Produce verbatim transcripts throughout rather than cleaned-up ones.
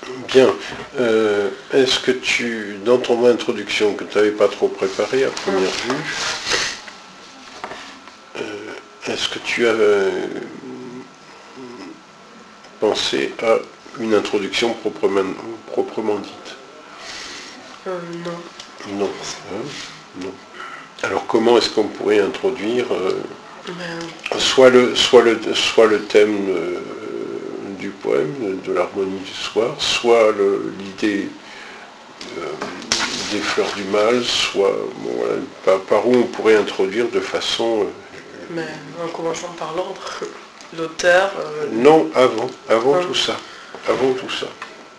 Bien. Euh, est-ce que tu, dans ton introduction que tu n'avais pas trop préparée à première vue, euh, est-ce que tu as euh, pensé à une introduction proprement, proprement dite? Euh, non. Non. Hein, non. Alors comment est-ce qu'on pourrait introduire euh, Ben, soit, le, soit, le, soit le thème euh, du poème, de l'harmonie du soir, soit le- l'idée euh, des fleurs du mal, soit bon, voilà, par, par où on pourrait introduire de façon... euh, ben, en commençant par l'ordre, l'auteur... euh, non, avant, avant hein, tout ça. Avant tout ça.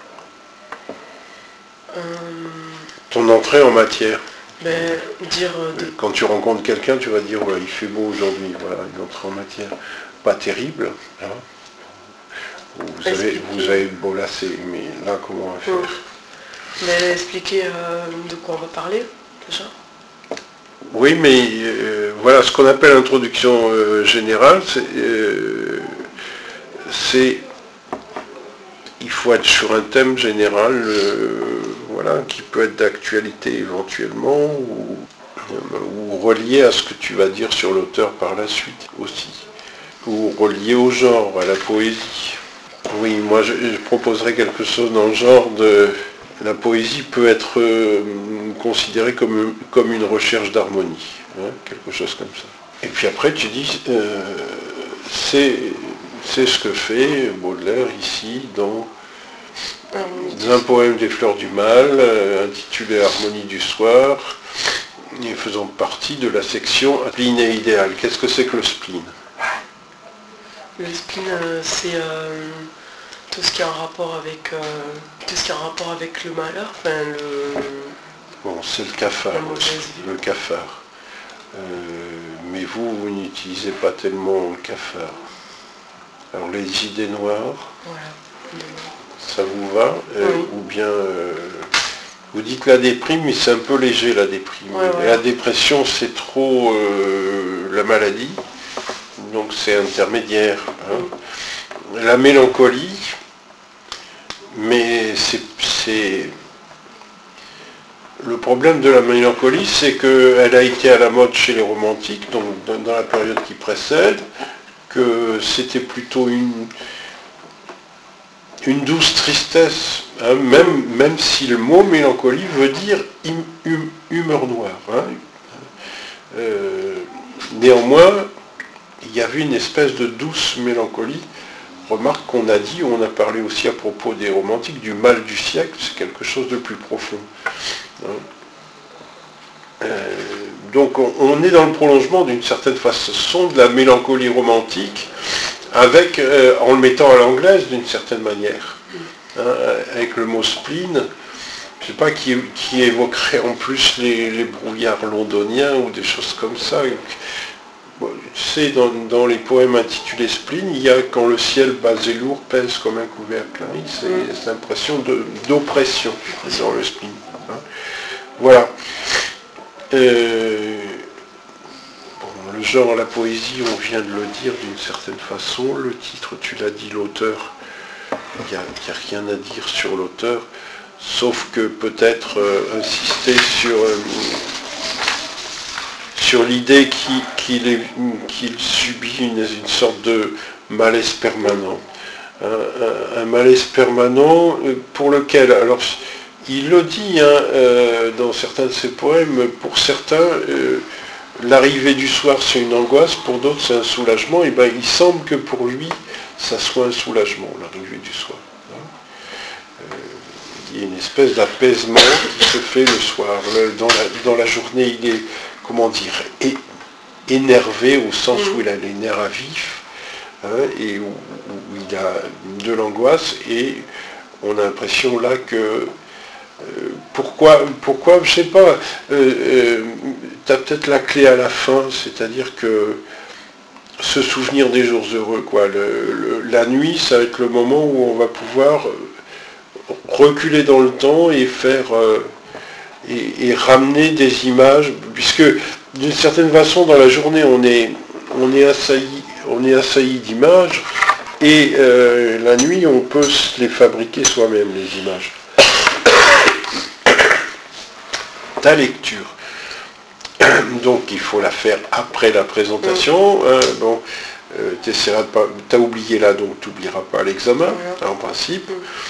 euh, Ton entrée en matière. ben, dire euh, de... Quand tu rencontres quelqu'un, tu vas dire, voilà, il fait beau aujourd'hui, voilà, une entrée en matière. Pas terrible, hein. Vous avez, expliquer... vous avez beau lasser, mais là, comment on va faire? Hum. Ben, expliquer euh, de quoi on va parler, déjà. Oui, mais euh, voilà, ce qu'on appelle introduction euh, générale, c'est, euh, c'est, il faut être sur un thème général, euh, voilà, qui peut être d'actualité éventuellement, ou, ou relié à ce que tu vas dire sur l'auteur par la suite aussi, ou relié au genre, à la poésie. Oui, moi je, je proposerais quelque chose dans le genre de... La poésie peut être euh, considérée comme, comme une recherche d'harmonie, hein, quelque chose comme ça. Et puis après tu dis, euh, c'est, c'est ce que fait Baudelaire ici dans, dans un poème des Fleurs du Mal, euh, intitulé Harmonie du soir, et faisant partie de la section spleen et idéal. Qu'est-ce que c'est que le spleen? Le spleen, euh, c'est euh, tout ce qui a un rapport avec... euh, tout ce qui a un rapport avec le malheur, enfin le... Bon, c'est le cafard, La mauvaise vie. le cafard. Euh, mais vous, vous n'utilisez pas tellement le cafard. Alors les idées noires, Voilà. ça vous va? Euh, Oui. Ou bien euh, vous dites la déprime, mais c'est un peu léger la déprime. Ouais, Et voilà. la dépression, c'est trop euh, la maladie, donc c'est intermédiaire, hein. La mélancolie, mais c'est, c'est... Le problème de la mélancolie, c'est qu'elle a été à la mode chez les romantiques, donc dans la période qui précède, que c'était plutôt une, une douce tristesse, hein, même, même si le mot mélancolie veut dire hum, hum, humeur noire. Hein. Euh, néanmoins, il y avait une espèce de douce mélancolie. Remarque qu'on a dit, on a parlé aussi à propos des romantiques, du mal du siècle, c'est quelque chose de plus profond. Hein. Euh, donc on, on est dans le prolongement d'une certaine façon de la mélancolie romantique, avec, euh, en le mettant à l'anglaise d'une certaine manière, hein, avec le mot spleen, je ne sais pas, qui, qui évoquerait en plus les, les brouillards londoniens ou des choses comme ça. Bon, tu sais, dans, dans les poèmes intitulés spleen, il y a quand le ciel bas et lourd pèse comme un couvercle, hein, c'est mm. cette impression de, d'oppression dans le spleen. Hein. Voilà. Euh, bon, le genre, la poésie, on vient de le dire d'une certaine façon. Le titre, tu l'as dit, l'auteur, il n'y a, a rien à dire sur l'auteur, sauf que peut-être euh, insister sur, euh, sur l'idée qu'il, qu'il, est, qu'il subit une, une sorte de malaise permanent. Un, un, un malaise permanent pour lequel, alors il le dit hein, euh, dans certains de ses poèmes, pour certains, euh, l'arrivée du soir c'est une angoisse, pour d'autres c'est un soulagement, et bien il semble que pour lui, ça soit un soulagement, l'arrivée du soir. Euh, il y a une espèce d'apaisement qui se fait le soir. Le, dans, la, dans la journée, il est, comment dire, é, énervé au sens où il a les nerfs à vif, hein, et où, où il a de l'angoisse, et on a l'impression là que Euh, pourquoi, pourquoi, je sais pas, euh, euh, tu as peut-être la clé à la fin, c'est-à-dire que se souvenir des jours heureux, quoi. Le, le, la nuit, ça va être le moment où on va pouvoir reculer dans le temps et faire euh, et, et ramener des images, puisque d'une certaine façon, dans la journée, on est, on est assailli, on est assailli d'images, Et euh, la nuit, on peut se les fabriquer soi-même, les images. Ta lecture. Donc il faut la faire après la présentation. Hein, bon, euh, t'essaieras de pas. T'as oublié là, donc tu n'oublieras pas l'examen, hein, en principe.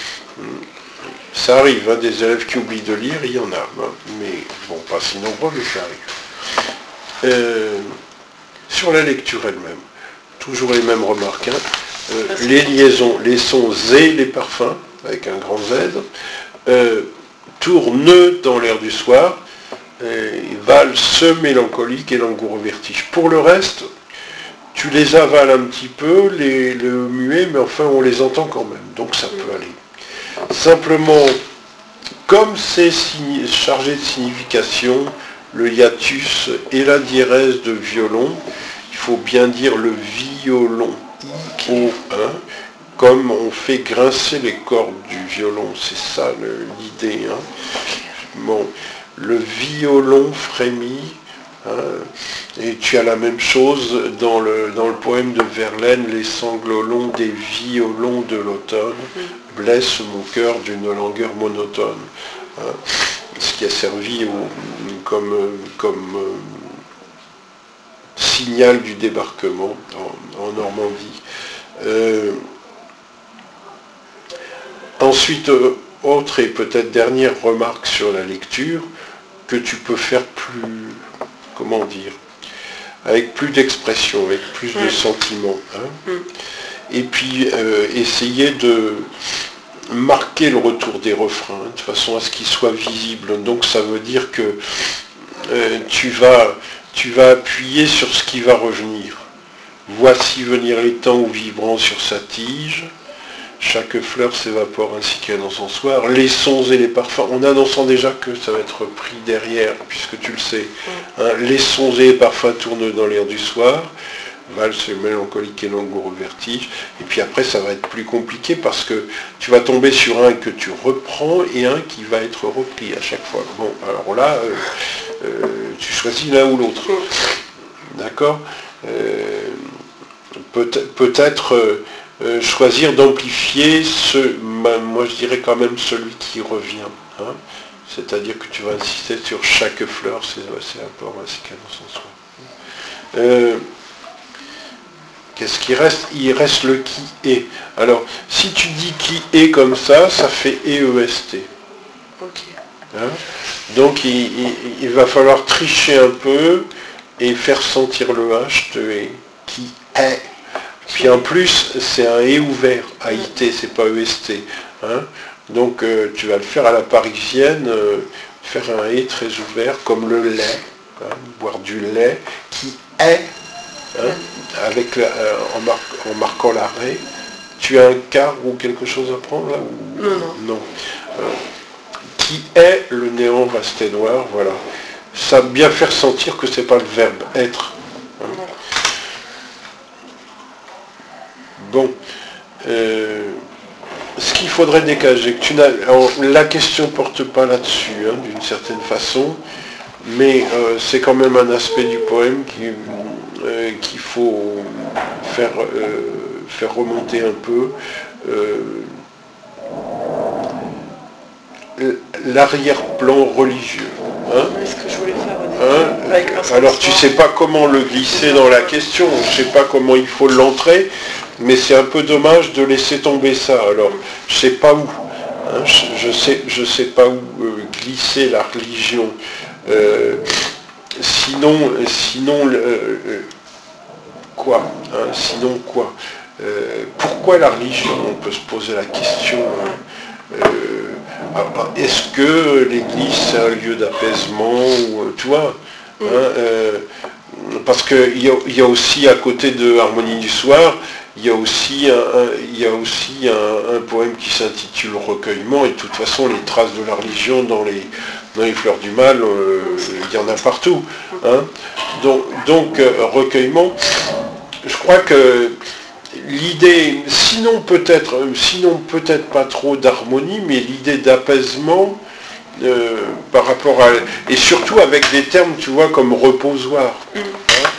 Ça arrive, hein, des élèves qui oublient de lire, il y en a, hein, mais bon, pas si nombreux, mais ça arrive. Euh, sur la lecture elle-même, toujours les mêmes remarques. Hein, euh, les liaisons, les sons et les parfums, avec un grand Z, euh, tournent dans l'air du soir, euh, valse mélancolique et langoureux vertige. Pour le reste, tu les avales un petit peu, les, le muet, mais enfin on les entend quand même, donc ça peut aller. Simplement, comme c'est chargé de signification, le hiatus et la diérèse de violon, il faut bien dire le violon, I O un, comme on fait grincer les cordes du violon, c'est ça l'idée. Hein. Bon, le violon frémit, hein, et tu as la même chose dans le, dans le poème de Verlaine, les sanglots longs des violons de l'automne blessent mon cœur d'une langueur monotone. Hein, ce qui a servi au, comme, comme euh, signal du débarquement en, en Normandie. Euh, ensuite, euh, autre et peut-être dernière remarque sur la lecture, que tu peux faire plus, comment dire, avec plus d'expression, avec plus de sentiments. Hein. Et puis, euh, essayer de marquer le retour des refrains, de façon à ce qu'ils soient visibles. Donc ça veut dire que euh, tu, vas, tu vas appuyer sur ce qui va revenir. Voici venir les temps où vibrant sur sa tige, chaque fleur s'évapore ainsi qu'un encensoir, les sons et les parfums. On annonçant déjà que ça va être pris derrière, puisque tu le sais. Hein, les sons et les parfums tournent dans l'air du soir, valse mélancolique et langoureux vertige. Et puis après, ça va être plus compliqué parce que tu vas tomber sur un que tu reprends et un qui va être repris à chaque fois. Bon, alors là, euh, euh, tu choisis l'un ou l'autre. D'accord euh, peut-être, peut-être euh, euh, choisir d'amplifier ce, moi je dirais quand même celui qui revient. Hein, c'est-à-dire que tu vas insister sur chaque fleur, c'est, c'est un peu ainsi qu'un encensoir. Euh, Qu'est-ce qui reste? Il reste le qui est. Alors, si tu dis qui est comme ça, ça fait E E S T. Ok. Hein, donc, il, il, il va falloir tricher un peu et faire sentir le H de E. Qui est. Puis en plus, c'est un E ouvert. A I T, c'est pas E S T. Hein, donc, euh, tu vas le faire à la parisienne, euh, faire un E très ouvert, comme le lait. Hein, boire du lait. Qui est. Hein, avec la, euh, en, mar en marquant l'arrêt. Tu as un quart ou quelque chose à prendre là ou... Non, non. non. Euh, qui est le néant resté noir, voilà. Ça va bien faire sentir que c'est pas le verbe être. Hein. Bon. Euh, ce qu'il faudrait dégager, que tu n'as, alors, la question porte pas là-dessus, hein, d'une certaine façon, mais euh, c'est quand même un aspect du poème qui Euh, qu'il faut faire, euh, faire remonter un peu. Euh, l'arrière-plan religieux. Hein, c'est ce que je voulais faire au début. Hein, alors tu sais pas comment le glisser dans la question, je sais pas comment il faut l'entrer, mais c'est un peu dommage de laisser tomber ça. Alors je sais pas où. Hein, je, je sais, je sais pas où euh, glisser la religion. Euh, sinon, sinon euh, quoi hein, Sinon quoi euh, Pourquoi la religion? On peut se poser la question. Hein, euh, est-ce que l'Église c'est un lieu d'apaisement ou tu vois hein, euh, parce qu'il y, y a aussi à côté de Harmonie du soir, il y a aussi un, un, il y a aussi un, un poème qui s'intitule Recueillement, et de toute façon les traces de la religion dans les, dans les fleurs du mal, euh, il y en a partout. Hein. Donc, donc euh, Recueillement, je crois que l'idée, sinon peut-être, sinon peut-être pas trop d'harmonie, mais l'idée d'apaisement euh, par rapport à... Et surtout avec des termes, tu vois, comme reposoir. Hein,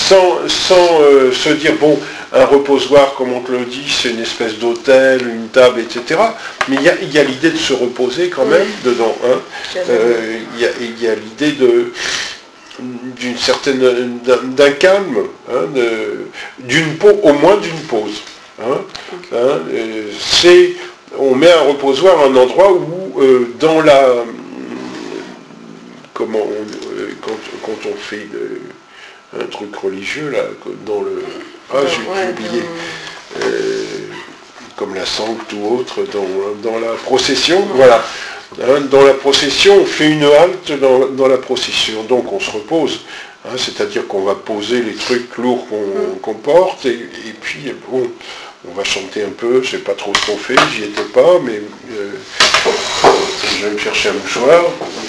sans, sans euh, se dire, bon, un reposoir, comme on te le dit, c'est une espèce d'hôtel, une table, et cetera. Mais il y a, il y a l'idée de se reposer quand même oui. dedans. Hein. Euh, il y a, il y a l'idée de d'une certaine d'un calme, hein, d'une pause, au moins d'une pause. Hein. Okay. Hein, euh, c'est, on met un reposoir à un endroit où, euh, dans la, comment, on, euh, quand, quand on fait de, un truc religieux là, dans le, ah j'ai ouais, oublié, dans... euh, comme la sancte ou autre, dans, dans la procession, ouais. voilà. Hein, dans la procession, on fait une halte dans, dans la procession, donc on se repose. Hein, c'est-à-dire qu'on va poser les trucs lourds qu'on mm. qu'on porte, et, et puis bon, on va chanter un peu, je sais pas trop ce qu'on fait, j'y étais pas, mais euh, je vais me chercher un mouchoir.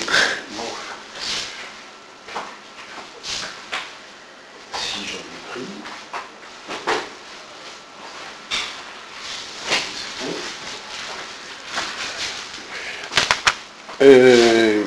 Si j'en ai pris. Euh,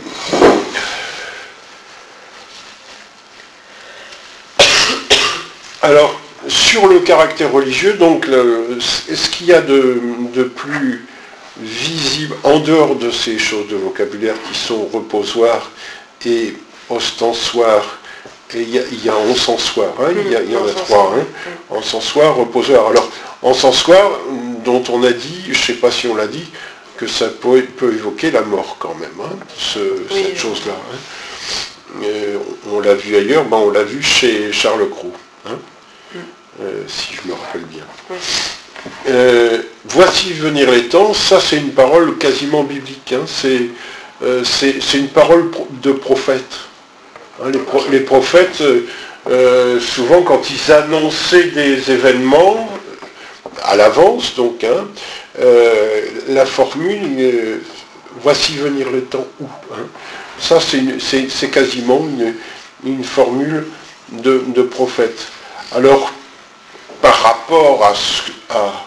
alors, sur le caractère religieux, donc, le, ce qu'il y a de, de plus visible, en dehors de ces choses de vocabulaire qui sont reposoir et ostensoir, et il y a, il y a encensoir, hein, il, y a, il y en a trois, hein, encensoir, reposoir. Alors, encensoir, dont on a dit, je ne sais pas si on l'a dit, que ça peut, peut évoquer la mort quand même, hein, ce, oui, cette oui. chose-là. Hein. Euh, on l'a vu ailleurs, ben on l'a vu chez Charles Cros, hein, mm. euh, si je me rappelle bien. Oui. Euh, voici venir les temps, ça c'est une parole quasiment biblique, hein, c'est euh, une parole de prophète. Hein, les, pro les prophètes, euh, souvent quand ils annonçaient des événements, à l'avance donc, hein, euh, la formule euh, voici venir le temps où, hein. Ça c'est quasiment une, une formule de, de prophète. Alors par rapport à ce à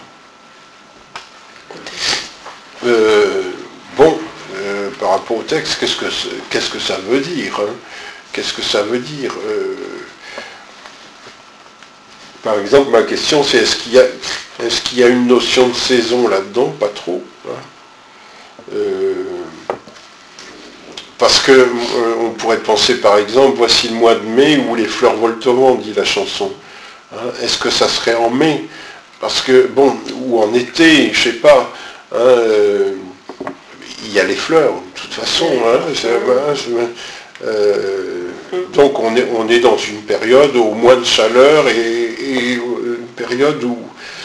euh, bon euh, par rapport au texte, qu'est-ce que qu'est-ce que ça veut dire, hein, qu'est-ce que ça veut dire euh, par exemple, ma question c'est est-ce qu'il y a est-ce qu'il y a une notion de saison là-dedans? Pas trop. Hein. Euh, parce que euh, on pourrait penser par exemple, voici le mois de mai où les fleurs volent au vent, dit la chanson. Hein. Est-ce que ça serait en mai? Parce que, bon, ou en été, je sais pas, hein, euh, il y a les fleurs, de toute façon. Hein, euh, donc on est, on est dans une période au moins de chaleur et, et une période où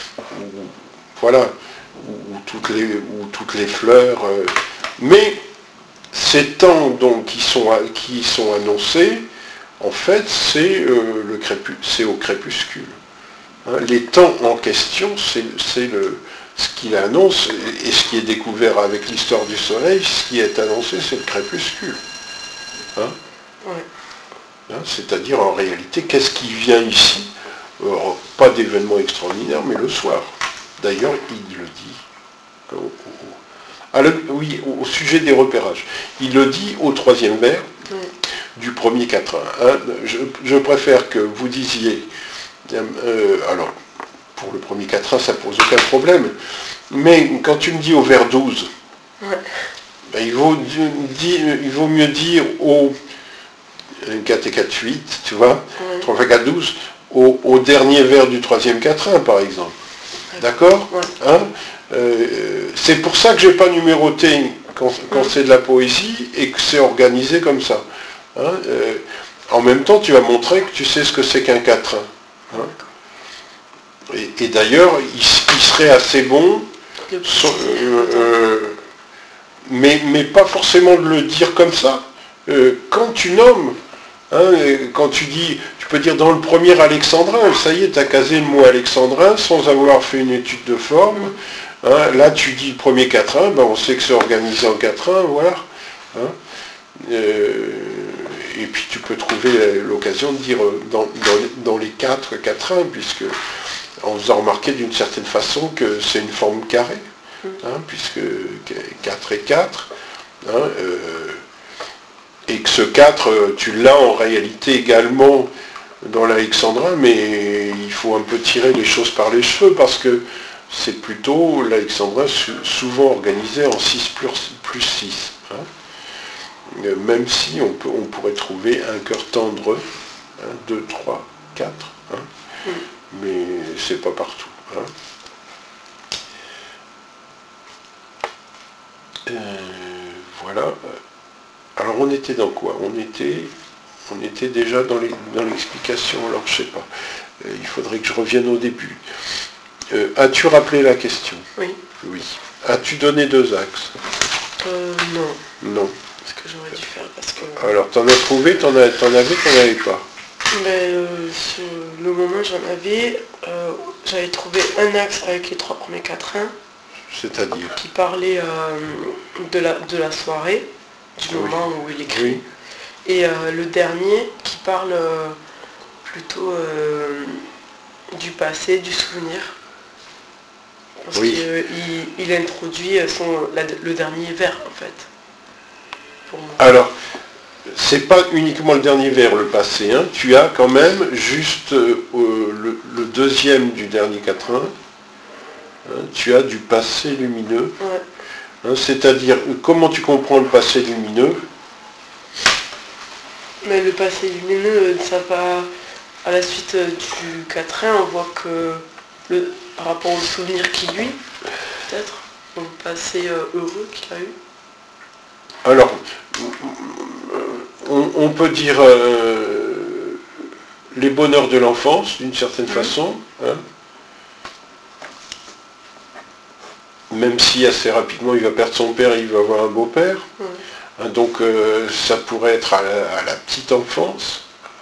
voilà, où toutes les, où toutes les fleurs... Euh, mais ces temps donc, qui, sont, qui sont annoncés, en fait, c'est euh, au crépuscule. Hein, les temps en question, c'est ce qu'il annonce, et ce qui est découvert avec l'histoire du soleil, ce qui est annoncé, c'est le crépuscule. Hein, ouais. Hein, c'est-à-dire, en réalité, qu'est-ce qui vient ici? Alors, pas d'événement extraordinaire, mais le soir. D'ailleurs, il le dit, au, au, à le, oui, au, au sujet des repérages. Il le dit au troisième vers oui. du premier quatrain. Hein. Je, je préfère que vous disiez, euh, alors, pour le premier quatrain, ça pose aucun problème, mais quand tu me dis au vers douze, ouais. ben, il, vaut, dit, il vaut mieux dire au quatre et quatre, huit, tu vois, ouais. trois fois quatre, douze, au, au dernier vers du troisième quatrain, par exemple. D'accord, ouais. Hein, euh, c'est pour ça que je n'ai pas numéroté quand, quand mmh. c'est de la poésie et que c'est organisé comme ça. Hein, euh, en même temps, tu vas montrer que tu sais ce que c'est qu'un quatrain. Hein. Et, et d'ailleurs, il, il serait assez bon, so, euh, euh, mais, mais pas forcément de le dire comme ça. Euh, quand tu nommes, hein, quand tu dis, tu peux dire dans le premier alexandrin, ça y est, tu as casé le mot alexandrin sans avoir fait une étude de forme. Hein, là, tu dis premier quatrain, ben, on sait que c'est organisé en quatrain, voilà. Hein, euh, et puis tu peux trouver l'occasion de dire dans, dans, dans les quatre quatrains, puisque en faisant remarquer d'une certaine façon que c'est une forme carrée, hein, puisque quatre et quatre, hein, euh, et que ce quatre, tu l'as en réalité également dans l'alexandrin, mais il faut un peu tirer les choses par les cheveux, parce que c'est plutôt l'alexandrin souvent organisé en six plus six. Hein. Même si on, peut, on pourrait trouver un cœur tendre, un, deux, trois, quatre, hein. Mm. Mais c'est pas partout. Hein. Euh, voilà. Alors on était dans quoi? On était, on était déjà dans l'explication, dans alors je sais pas. Euh, il faudrait que je revienne au début. Euh, As-tu rappelé la question? Oui. Oui. As-tu donné deux axes? Euh, non. Non. Ce que j'aurais dû faire parce que... Alors t'en as trouvé, t'en as, t'en avais, t'en avais pas? Mais euh, sur le moment j'en avais, euh, j'avais trouvé un axe avec les trois premiers quatrains. C'est-à-dire qui parlait euh, de, la, de la soirée, du oui. moment où il écrit. Oui. Et euh, le dernier qui parle euh, plutôt euh, du passé, du souvenir. Parce oui. qu'il il introduit son, la, le dernier vers en fait. Pour moi. Alors, c'est pas uniquement le dernier vers, le passé. Hein. Tu as quand même juste euh, le, le deuxième du dernier quatrain. Hein, tu as du passé lumineux. Ouais. Hein, c'est-à-dire, comment tu comprends le passé lumineux? Mais le passé lumineux, ça va à la suite du quatrain, on voit que le, par rapport au souvenir qu'il lui, peut-être, au passé euh, heureux qu'il a eu. Alors, on, on peut dire euh, les bonheurs de l'enfance, d'une certaine mmh. façon. Hein. Même si assez rapidement il va perdre son père, il va avoir un beau-père. Mmh. Hein, donc euh, ça pourrait être à la, à la petite enfance.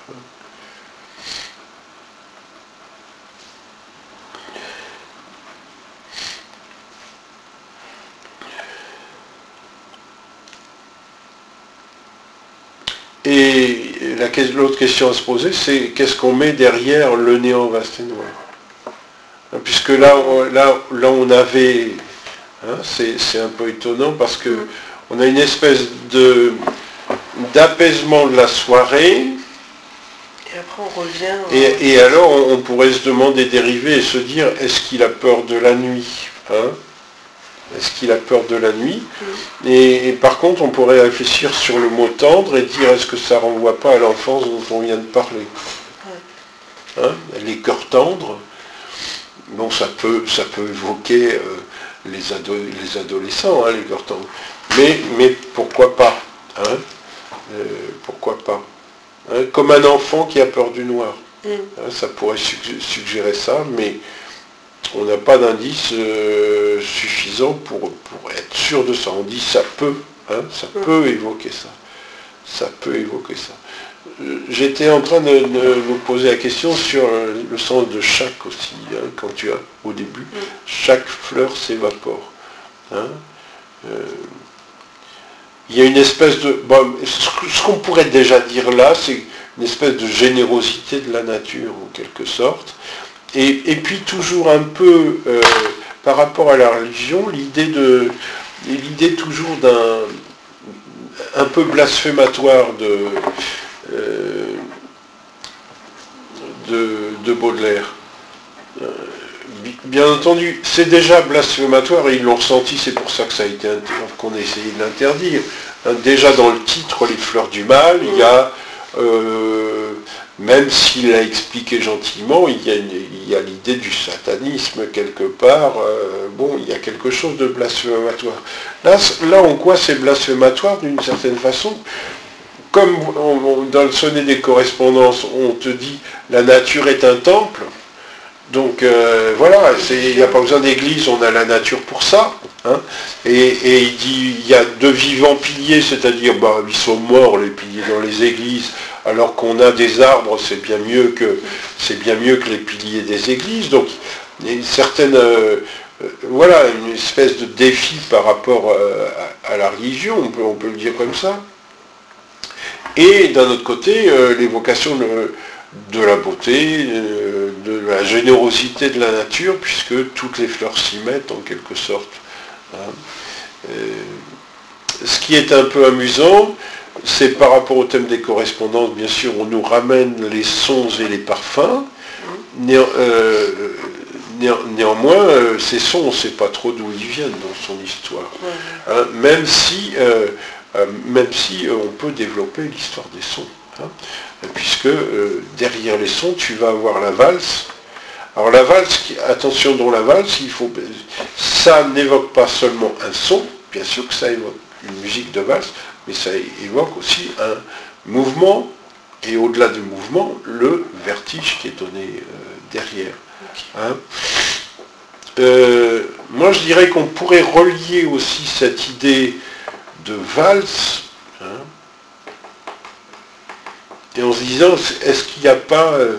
Et l'autre question à se poser, c'est qu'est-ce qu'on met derrière le néant vaste et noir? Puisque là, on, là, là on avait, hein, c'est un peu étonnant parce que on a une espèce de d'apaisement de la soirée. Et après on revient. Et, et alors on, on pourrait se demander, dériver et se dire, est-ce qu'il a peur de la nuit, hein? Est-ce qu'il a peur de la nuit? mmh. et, et par contre, on pourrait réfléchir sur le mot tendre et dire, est-ce que ça ne renvoie pas à l'enfance dont on vient de parler? ouais. Hein, les cœurs tendres, bon, ça peut, ça peut évoquer euh, les, ado les adolescents, hein, les cœurs tendres. Mais, mais pourquoi pas, hein, euh, pourquoi pas, hein, comme un enfant qui a peur du noir. mmh. hein, ça pourrait suggérer ça, mais on n'a pas d'indice euh, suffisant pour, pour être sûr de ça. On dit ça peut, hein, ça mmh. peut évoquer ça. Ça peut évoquer ça. J'étais en train de, de vous poser la question sur le sens de chaque aussi, hein, quand tu as au début, mmh. chaque fleur s'évapore. Hein. Euh, il y a une espèce de... Bon, ce qu'on pourrait déjà dire là, c'est une espèce de générosité de la nature, en quelque sorte. Et, et puis toujours un peu, euh, par rapport à la religion, l'idée de l'idée toujours d'un un peu blasphématoire de, euh, de, de Baudelaire. Euh, bien entendu, c'est déjà blasphématoire et ils l'ont ressenti, c'est pour ça que ça a été qu'on a essayé de l'interdire. Hein, déjà dans le titre, Les fleurs du mal, il y a euh, même s'il l'a expliqué gentiment, il y a, a l'idée du satanisme quelque part. Euh, bon, il y a quelque chose de blasphématoire. Là, là en quoi c'est blasphématoire d'une certaine façon? Comme on, on, dans le sonnet des correspondances, on te dit la nature est un temple. Donc euh, voilà, il n'y a pas besoin d'église, on a la nature pour ça. Hein. Et, et il dit, il y a de vivants piliers, c'est-à-dire, bah, ils sont morts les piliers dans les églises, alors qu'on a des arbres, c'est bien mieux que c'est bien mieux que les piliers des églises. Donc, il y a une certaine, euh, euh, voilà, une espèce de défi par rapport euh, à, à la religion, on peut, on peut le dire comme ça. Et d'un autre côté, euh, l'évocation de, de la beauté, euh, de la générosité de la nature, puisque toutes les fleurs s'y mettent en quelque sorte. Hein. Euh, ce qui est un peu amusant, c'est par rapport au thème des correspondances, bien sûr, on nous ramène les sons et les parfums. Né euh, né néanmoins, euh, ces sons, on ne sait pas trop d'où ils viennent dans son histoire. Hein, même si, euh, euh, même si euh, on peut développer l'histoire des sons. Hein, puisque euh, derrière les sons, tu vas avoir la valse. Alors la valse, attention dans la valse, il faut, ça n'évoque pas seulement un son, bien sûr que ça évoque une musique de valse, mais ça évoque aussi un mouvement, et au-delà du mouvement, le vertige qui est donné euh, derrière. Hein. Euh, moi je dirais qu'on pourrait relier aussi cette idée de valse, hein, et en se disant, est-ce qu'il n'y a pas... Euh,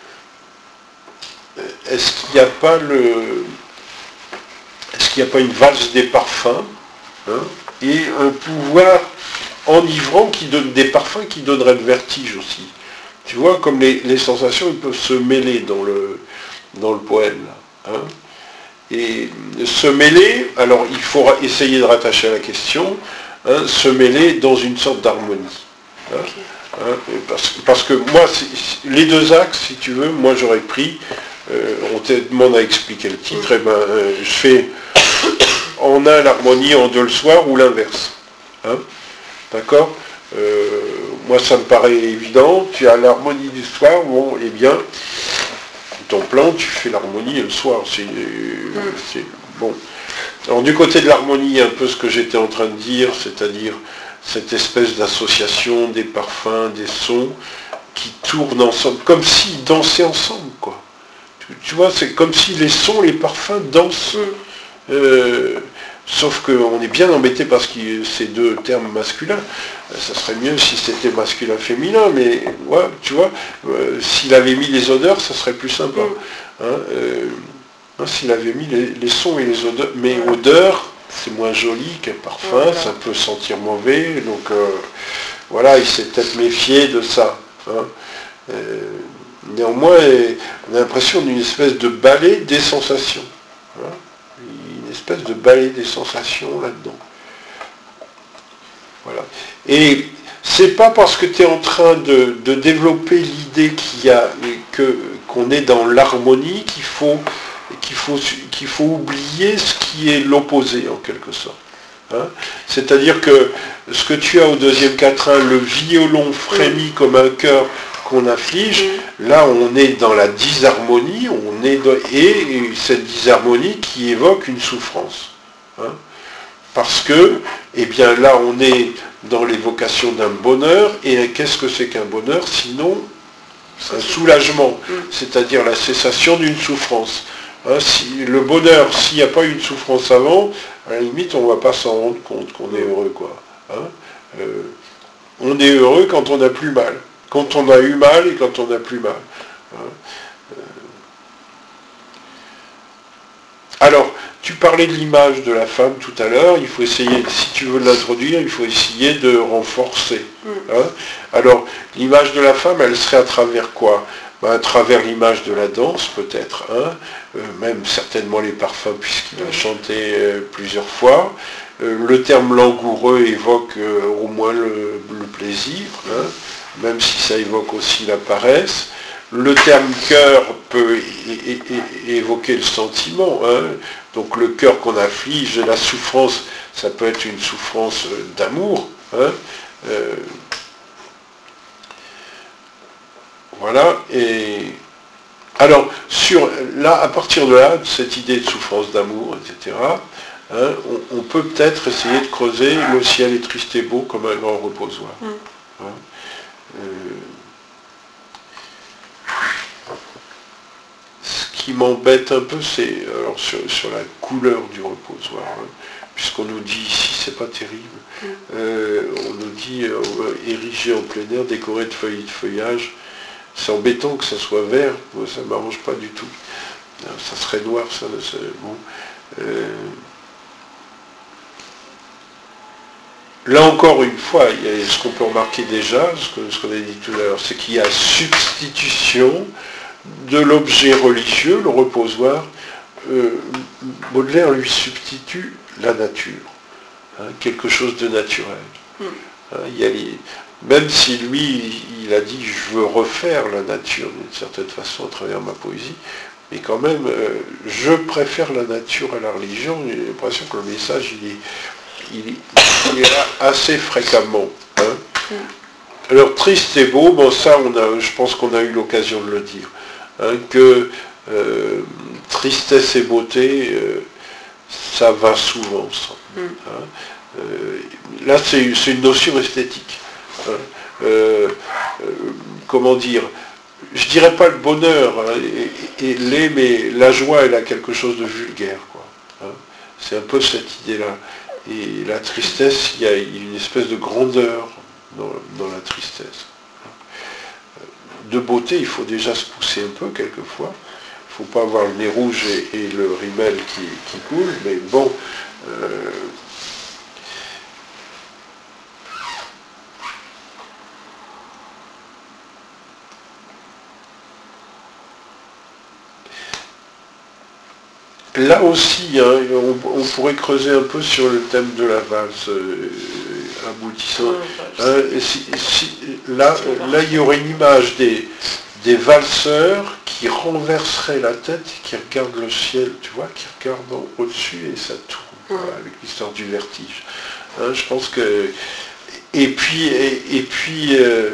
est-ce qu'il n'y a pas le... Est-ce qu'il n'y a pas une valse des parfums, hein, et un pouvoir enivrant qui donne des parfums qui donnerait le vertige aussi. Tu vois, comme les, les sensations, ils peuvent se mêler dans le, dans le poème. Là, hein. Et se mêler, alors il faut essayer de rattacher à la question, hein, se mêler dans une sorte d'harmonie. Hein, hein, parce, parce que moi, les deux axes, si tu veux, moi j'aurais pris, euh, on te demande à expliquer le titre, et ben euh, je fais en un l'harmonie, en deux le soir, ou l'inverse. Hein, d'accord, euh, moi ça me paraît évident, tu as l'harmonie du soir, bon, eh bien, ton plan, tu fais l'harmonie le soir, c'est mm. bon. Alors du côté de l'harmonie, un peu ce que j'étais en train de dire, c'est-à-dire cette espèce d'association des parfums, des sons, qui tournent ensemble, comme s'ils dansaient ensemble, quoi. Tu, tu vois, c'est comme si les sons, les parfums dansent. Mm. Euh, Sauf qu'on est bien embêté parce que ces deux termes masculins, ça serait mieux si c'était masculin-féminin, mais ouais, tu vois, euh, s'il avait mis les odeurs, ça serait plus sympa. Hein, euh, hein, s'il avait mis les, les sons et les odeurs, mais odeurs, c'est moins joli qu'un parfum, ouais, ça peut sentir mauvais, donc euh, voilà, il s'est peut-être méfié de ça. Hein. Euh, néanmoins, on a l'impression d'une espèce de ballet des sensations. Hein. Une espèce de balai des sensations là-dedans. Voilà. Et c'est pas parce que tu es en train de, de développer l'idée qu'il y a que qu'on est dans l'harmonie qu'il faut qu'il faut qu'il faut oublier ce qui est l'opposé en quelque sorte. Hein, c'est-à-dire que ce que tu as au deuxième quatrain, le violon frémit comme un cœur qu'on afflige, là on est dans la disharmonie, on est dans, et cette disharmonie qui évoque une souffrance. Hein, parce que, eh bien là on est dans l'évocation d'un bonheur, et qu'est-ce que c'est qu'un bonheur sinon un soulagement, c'est-à-dire la cessation d'une souffrance. Hein, si, le bonheur, s'il n'y a pas eu une souffrance avant, à la limite on ne va pas s'en rendre compte qu'on est heureux, quoi. Hein, euh, on est heureux quand on n'a plus mal. Quand on a eu mal et quand on n'a plus mal. Alors, tu parlais de l'image de la femme tout à l'heure, il faut essayer, si tu veux l'introduire, il faut essayer de renforcer. Hein. Alors, l'image de la femme, elle serait à travers quoi? Ben, à travers l'image de la danse, peut-être, hein. euh, même certainement les parfums, puisqu'il a chanté euh, plusieurs fois. Euh, le terme langoureux évoque euh, au moins le, le plaisir, hein, même si ça évoque aussi la paresse. Le terme cœur peut é- é- é- évoquer le sentiment, hein. Donc le cœur qu'on afflige, la souffrance, ça peut être une souffrance d'amour. Hein. Euh, voilà, et alors, sur, là, à partir de là, de cette idée de souffrance d'amour, et cetera, hein, on, on peut peut-être essayer de creuser le ciel est triste et beau comme un grand reposoir. Mm. Hein. Euh, ce qui m'embête un peu, c'est alors sur, sur la couleur du reposoir, hein, puisqu'on nous dit ici, c'est pas terrible, mm. euh, on nous dit euh, érigé en plein air, décoré de feuilles de feuillage. C'est embêtant que ça soit vert, moi ça ne m'arrange pas du tout. Ça serait noir, ça, ça bon. Euh... Là encore une fois, il y a ce qu'on peut remarquer déjà, ce, que, ce qu'on a dit tout à l'heure, c'est qu'il y a substitution de l'objet religieux, le reposoir. Euh, Baudelaire lui substitue la nature, hein, quelque chose de naturel. Mm. Hein, il y a les... Même si lui, il a dit je veux refaire la nature d'une certaine façon à travers ma poésie, mais quand même, euh, je préfère la nature à la religion. J'ai l'impression que le message, il est, il est, il est là assez fréquemment. Hein. Mm. Alors, triste et beau, bon, ça, on a, je pense qu'on a eu l'occasion de le dire. Hein, que euh, tristesse et beauté, euh, ça va souvent ensemble. Mm. Hein. Euh, là, c'est une notion esthétique. Hein. Euh, euh, comment dire, je dirais pas le bonheur, hein, et, et l'est, mais la joie, elle a quelque chose de vulgaire, quoi. Hein. C'est un peu cette idée-là. Et la tristesse, il y a une espèce de grandeur dans, dans la tristesse. De beauté, il faut déjà se pousser un peu, quelquefois. Il ne faut pas avoir le nez rouge et, et le rimel qui, qui coule, mais bon... Euh, Là aussi, hein, on, on pourrait creuser un peu sur le thème de la valse euh, aboutissant. Hein, si, si, là, là, il y aurait une image des, des valseurs qui renverseraient la tête, qui regardent le ciel, tu vois, qui regardent au-dessus et ça tourne, voilà, avec l'histoire du vertige. Hein, je pense que... Et puis, et, et puis euh,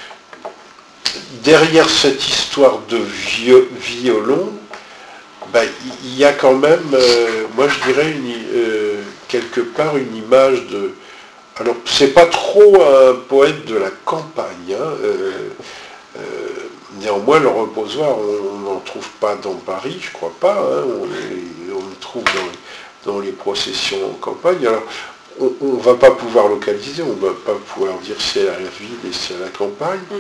derrière cette histoire de viol, violon, ben, il y a quand même, euh, moi je dirais, une, euh, quelque part une image de... Alors, c'est pas trop un poète de la campagne, hein, euh, euh, néanmoins, le reposoir, on n'en trouve pas dans Paris, je crois pas, hein, on, les, on le trouve dans, dans les processions en campagne. Alors, on ne va pas pouvoir localiser, on ne va pas pouvoir dire si c'est à la ville et si c'est à la campagne, mm.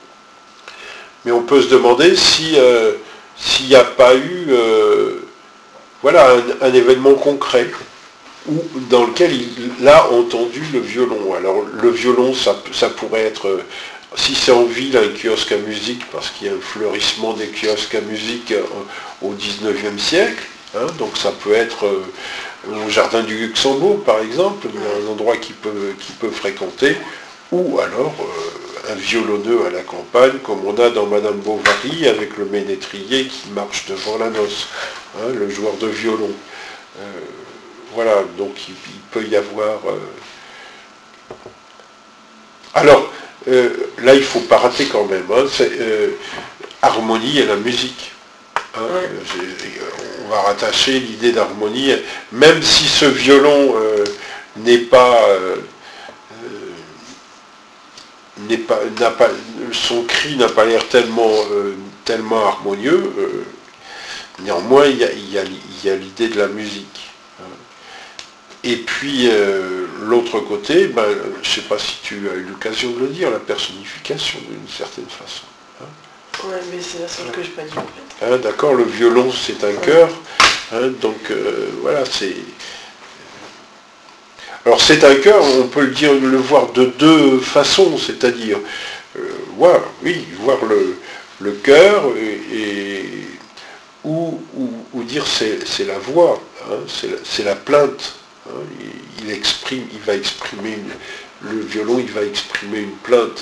mais on peut se demander si... Euh, s'il n'y a pas eu euh, voilà, un, un événement concret où, dans lequel il a entendu le violon. Alors le violon, ça, ça pourrait être, euh, si c'est en ville, un kiosque à musique, parce qu'il y a un fleurissement des kiosques à musique euh, au dix-neuvième siècle, hein, donc ça peut être euh, au jardin du Luxembourg, par exemple, un endroit qu'il peut, qu'il peut fréquenter, ou alors... Euh, un violonneux à la campagne, comme on a dans Madame Bovary, avec le ménétrier qui marche devant la noce, hein, le joueur de violon. Euh, voilà, donc il, il peut y avoir... Euh... Alors, euh, là, il ne faut pas rater quand même, hein, c'est euh, harmonie et la musique. Hein, ouais. euh, on va rattacher l'idée d'harmonie, même si ce violon euh, n'est pas... Euh, n'est pas, n'a pas, son cri n'a pas l'air tellement, euh, tellement harmonieux, euh, néanmoins il y a, il y a, il y a l'idée de la musique. Et puis euh, l'autre côté, ben, je ne sais pas si tu as eu l'occasion de le dire, la personnification d'une certaine façon. Hein. Ouais, mais c'est la seule que je n'ai pas dit en fait. Hein, d'accord, le violon c'est un ouais. cœur, hein, donc euh, voilà, c'est... Alors c'est un cœur, on peut le dire, le voir de deux façons, c'est-à-dire euh, voir, oui, voir le, le cœur et, et ou, ou, ou dire c'est, c'est la voix, hein, c'est, la, c'est la plainte. Hein, il, il exprime, il va exprimer une, le violon, il va exprimer une plainte.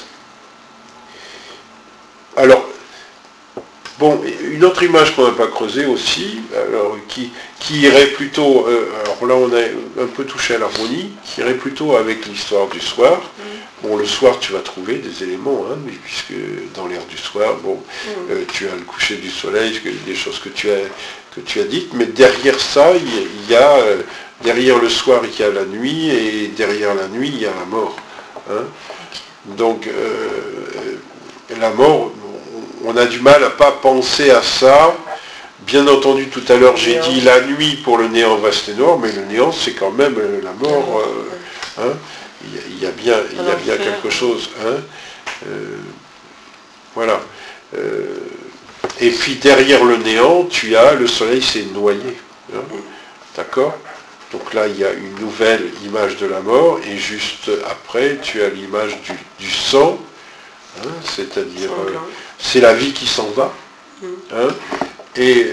Alors, bon, une autre image qu'on n'a pas creusée aussi, alors, qui, qui irait plutôt, euh, alors là on a un peu touché à l'harmonie, qui irait plutôt avec l'histoire du soir. Mm. Bon, le soir tu vas trouver des éléments, hein, puisque dans l'air du soir, bon, mm. euh, tu as le coucher du soleil, des choses que tu as, que tu as dites, mais derrière ça, il y a, euh, derrière le soir, il y a la nuit, et derrière la nuit, il y a la mort. Hein. Donc, euh, la mort, on a du mal à ne pas penser à ça. Bien entendu, tout à l'heure, j'ai dit la nuit pour le néant vaste et noir, mais le néant, c'est quand même la mort. Euh, hein. il, y a, il y a bien, il y a bien quelque chose. Hein. Euh, voilà. Euh, et puis derrière le néant, tu as le soleil s'est noyé. Hein. D'accord ? Donc là, il y a une nouvelle image de la mort, et juste après, tu as l'image du, du sang, hein, c'est-à-dire... Euh, c'est la vie qui s'en va, hein, et,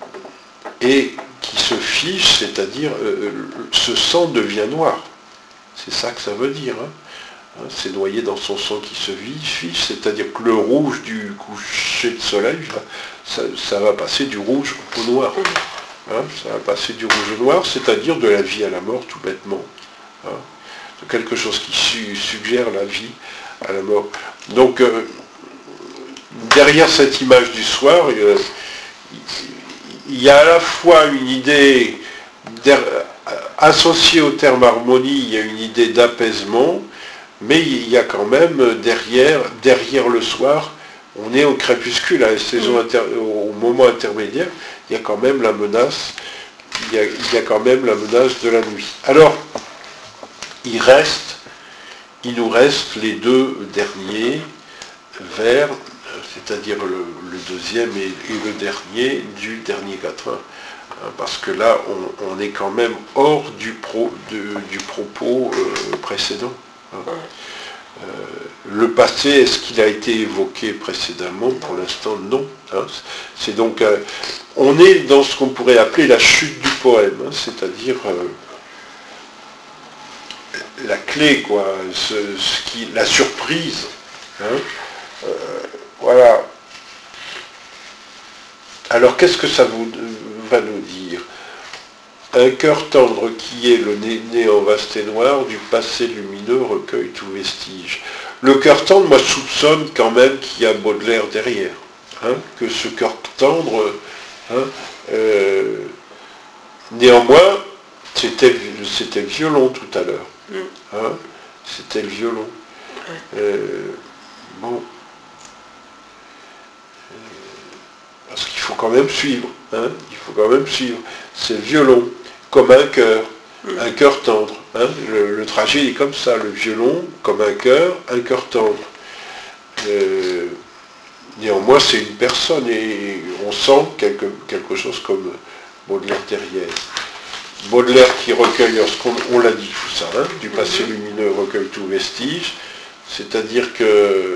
et qui se fiche, c'est-à-dire euh, ce sang devient noir. C'est ça que ça veut dire. Hein. Hein, c'est noyé dans son sang qui se vivifie, c'est-à-dire que le rouge du coucher de soleil, ça, ça va passer du rouge au noir. Hein, ça va passer du rouge au noir, c'est-à-dire de la vie à la mort, tout bêtement. Hein, de quelque chose qui su, suggère la vie à la mort. Donc, euh, derrière cette image du soir, euh, il y a à la fois une idée associée au terme harmonie, il y a une idée d'apaisement, mais il y a quand même derrière, derrière le soir, on est au crépuscule, à la saison inter, au moment intermédiaire, il y a quand même la menace, il y a, il y a quand même la menace de la nuit. Alors, il reste, il nous reste les deux derniers vers, c'est-à-dire le, le deuxième et, et le dernier du dernier quatrain. Parce que là, on, on est quand même hors du, pro, de, du propos euh, précédent. Hein. Euh, le passé, est-ce qu'il a été évoqué précédemment? Pour l'instant, non. Hein. C'est donc, euh, on est dans ce qu'on pourrait appeler la chute du poème, hein, c'est-à-dire euh, la clé, quoi, ce, ce qui, la surprise. Hein. Euh, voilà. Alors, qu'est-ce que ça vous, va nous dire? Un cœur tendre qui est le nez, né en vaste et noir, du passé lumineux recueille tout vestige. Le cœur tendre, moi, soupçonne quand même qu'il y a Baudelaire derrière. Hein, que ce cœur tendre, hein, euh, néanmoins, c'était, c'était le violon tout à l'heure. Hein, c'était le violon. Euh, bon. Parce qu'il faut quand même suivre, hein, il faut quand même suivre. C'est le violon, comme un cœur, un cœur tendre. Hein. Le, le trajet est comme ça, le violon, comme un cœur, un cœur tendre. Euh, néanmoins, c'est une personne et on sent quelque, quelque chose comme Baudelaire derrière. Baudelaire qui recueille, lorsqu'on on l'a dit tout ça, hein, du passé lumineux recueille tout vestige, c'est-à-dire que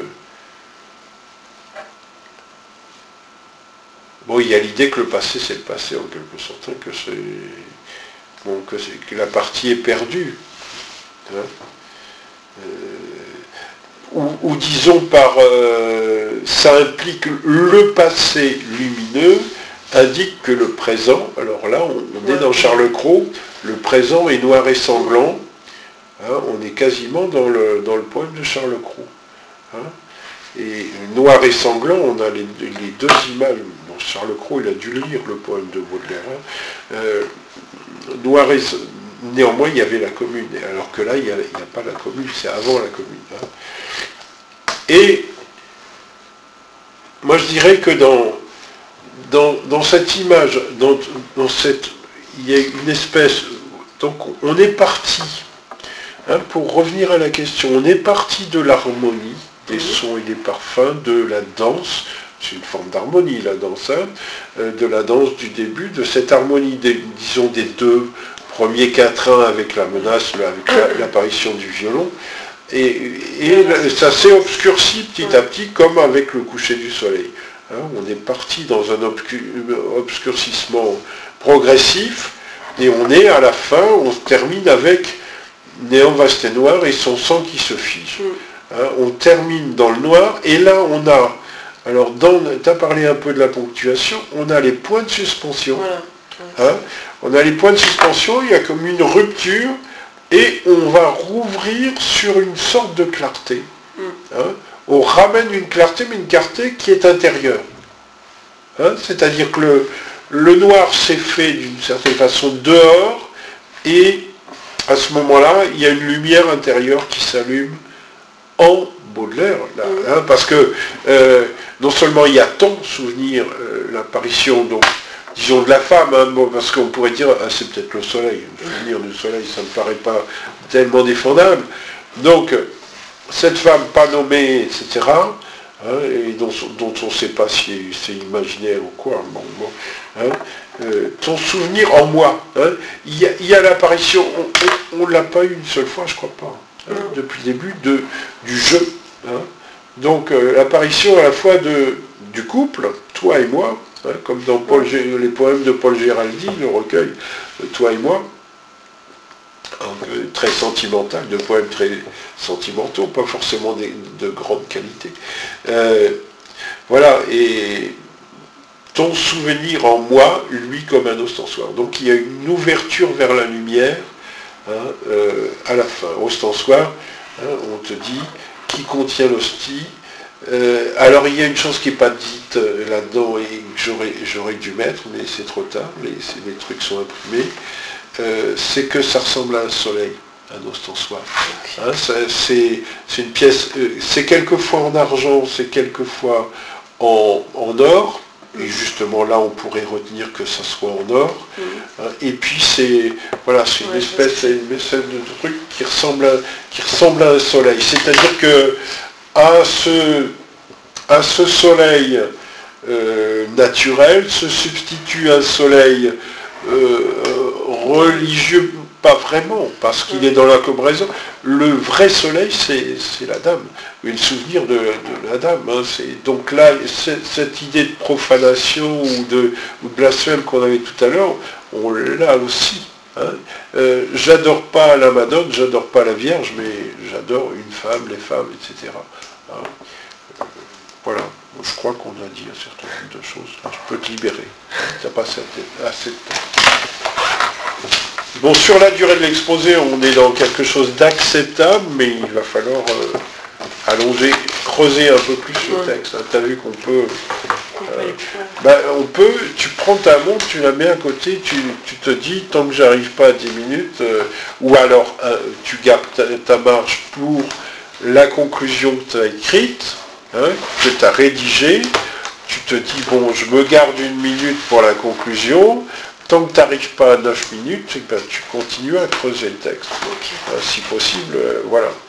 bon, il y a l'idée que le passé, c'est le passé, en quelque sorte, hein, que, c'est, bon, que, c'est, que la partie est perdue. Hein. Euh, ou, ou disons par... Euh, ça implique le passé lumineux, indique que le présent, alors là, on, on est dans Charles Cros, le présent est noir et sanglant, hein, on est quasiment dans le, dans le poème de Charles Cros. Hein. Et noir et sanglant, on a les, les deux images. Bon, Charles Cros, il a dû lire le poème de Baudelaire. Hein. Euh, noir et néanmoins, il y avait la commune. Alors que là, il n'y a, a pas la commune, c'est avant la commune. Hein. Et moi, je dirais que dans, dans, dans cette image, dans, dans cette, il y a une espèce... Donc, on est parti, hein, pour revenir à la question, on est parti de l'harmonie, des sons et des parfums, de la danse, c'est une forme d'harmonie la danse, hein, euh, de la danse du début, de cette harmonie, des, disons, des deux premiers quatrains avec la menace, avec la, l'apparition du violon, et, et ça s'est obscurci petit à petit comme avec le coucher du soleil. Hein, on est parti dans un obscur, obscurcissement progressif, et on est à la fin, on termine avec Néant vaste et noir et son sang qui se fige. Hein, on termine dans le noir, et là on a, alors tu as parlé un peu de la ponctuation, on a les points de suspension. Voilà. Hein, on a les points de suspension, il y a comme une rupture, et on va rouvrir sur une sorte de clarté. Hein, on ramène une clarté, mais une clarté qui est intérieure. Hein, c'est-à-dire que le, le noir s'est fait d'une certaine façon dehors, et à ce moment-là, il y a une lumière intérieure qui s'allume en Baudelaire, là, hein, parce que euh, non seulement il y a ton souvenir, euh, l'apparition, donc, disons, de la femme, hein, bon, parce qu'on pourrait dire, ah, c'est peut-être le soleil, le souvenir du soleil, ça ne me paraît pas tellement défendable. Donc, cette femme pas nommée, et cetera, hein, et dont, dont on ne sait pas si c'est imaginaire ou quoi, bon, bon, hein, euh, ton souvenir en moi, hein, il y a, il y a l'apparition, on ne l'a pas eu une seule fois, je crois pas. Hein, depuis le début de, du jeu. Hein. Donc euh, l'apparition à la fois de, du couple, toi et moi, hein, comme dans Paul, les poèmes de Paul Géraldi, le recueil, Toi et moi, euh, très sentimental, de poèmes très sentimentaux, pas forcément des, de grande qualité. Euh, voilà, et ton souvenir en moi, lui comme un ostensoir. Donc il y a une ouverture vers la lumière, hein, euh, à la fin. Ostensoir, hein, on te dit, qui contient l'hostie. Euh, alors il y a une chose qui n'est pas dite euh, là-dedans et que j'aurais, j'aurais dû mettre, mais c'est trop tard, les, les trucs sont imprimés, euh, c'est que ça ressemble à un soleil, un ostensoir. Hein, ça, c'est, c'est une pièce, euh, c'est quelquefois en argent, c'est quelquefois en, en or, et justement là on pourrait retenir que ça soit en or, mmh. hein, et puis c'est voilà, c'est une, ouais, espèce, c'est une espèce de truc qui ressemble à, qui ressemble à un soleil. C'est-à-dire que à ce, à ce soleil euh, naturel se substitue un soleil euh, religieux, pas vraiment, parce qu'il est dans la combinaison. Le vrai soleil, c'est, c'est la dame, le souvenir de, de la dame. Hein, c'est, donc là, c'est, cette idée de profanation ou de, ou de blasphème qu'on avait tout à l'heure, on l'a aussi. Hein. Euh, j'adore pas la Madone, j'adore pas la Vierge, mais j'adore une femme, les femmes, et cetera. Hein. Euh, voilà, je crois qu'on a dit un certain nombre de choses. Je peux te libérer. Tu n'as pas assez de temps. Bon, sur la durée de l'exposé, on est dans quelque chose d'acceptable, mais il va falloir euh, allonger, creuser un peu plus le texte. Hein. Tu as vu qu'on peut... Euh, bah, on peut, tu prends ta montre, tu la mets à côté, tu, tu te dis, tant que j'arrive pas à dix minutes, euh, ou alors euh, tu gardes ta, ta marge pour la conclusion que tu as écrite, hein, que tu as rédigée, tu te dis, bon, je me garde une minute pour la conclusion. Tant que tu n'arrives pas à neuf minutes, ben, tu continues à creuser le texte. Okay. Euh, si possible, euh, voilà.